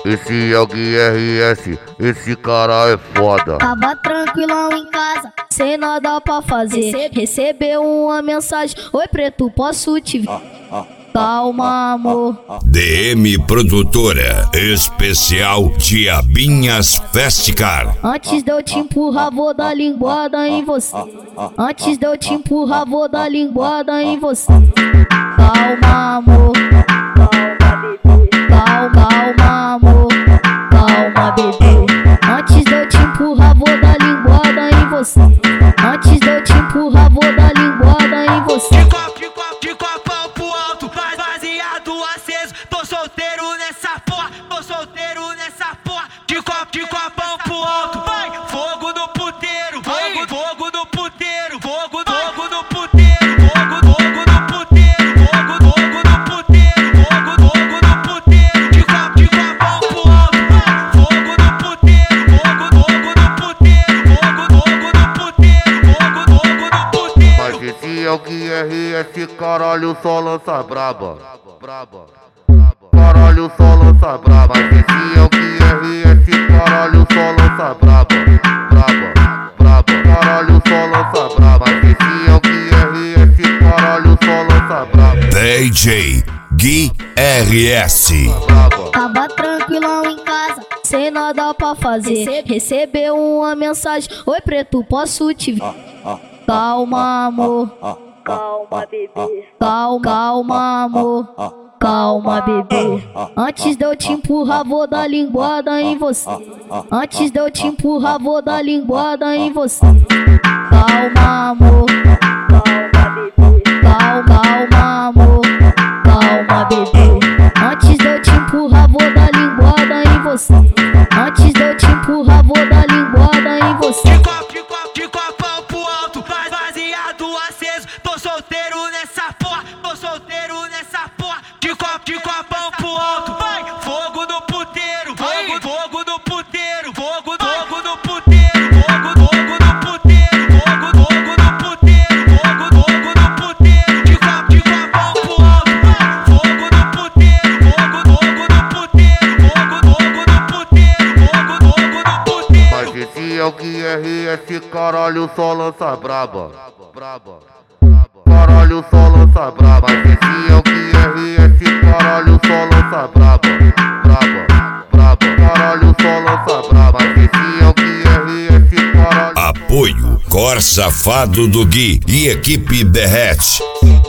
Esse é o Gui RS, esse cara é foda. Tava tranquilão em casa, sem nada pra fazer. Recebeu uma mensagem: oi preto, posso te ver? Calma, amor. DM Produtora Especial Diabinhas Festicar. Antes de eu te empurrar, vou dar linguada em você. Antes de eu te empurrar, vou dar linguada em você. Calma, amor. Calma, calma, amor. Calma, bebê. Antes de eu te empurrar, vou dar linguada em você. Antes de eu te empurrar, vou dar linguada em você. De copão pro alto, baseado aceso. Tô solteiro nessa porra, tô solteiro nessa porra. De copão pro alto, vai. Fogo no puteiro, fogo no puteiro, fogo no puteiro, fogo no puteiro, fogo no puteiro, fogo no puteiro. De copão pro alto, vai. Fogo no puteiro, fogo no puteiro, fogo no puteiro, fogo no puteiro. Mas esse é o Gui RS, caralho, só lança braba. Caralho, só lança braba. Mas esse é o Gui RS, caralho, só lança braba. Caralho, só lança braba. Mas esse é o Gui RS, caralho, só lança braba. DJ Gui RS. Tava tranquilão em casa, sem nada pra fazer. Recebeu uma mensagem: oi preto, posso te ver? Calma, amor. Calma, bebê. Calma, amor. Calma, bebê. Antes de eu te empurrar, vou dar linguada em você. Antes de eu te empurrar, vou dar linguada em você. Calma, amor. Calma, amor. Calma, bebê. Antes de eu te empurrar, vou dar linguada em você. Antes de eu te empurrar, vou dar linguada em você. De copão pro alto, baseado aceso. Tô solteiro nessa porra, tô solteiro nessa porra. De copão pro alto, vai. Fogo no puteiro, fogo no puteiro, fogo no puteiro, fogo no puteiro, fogo no puteiro, fogo no puteiro. De copão pro alto, vai. Fogo no puteiro, fogo no puteiro, fogo no puteiro, fogo no puteiro. Mas esse é o Gui RS, caralho, só lança braba. Caralho, só lança braba. Mas esse é o Gui RS, caralho, só lança braba. Caralho, só lança braba. Mas esse é o Gui RS, caralho. Apoio Cor Safado do Gui e equipe Derrete.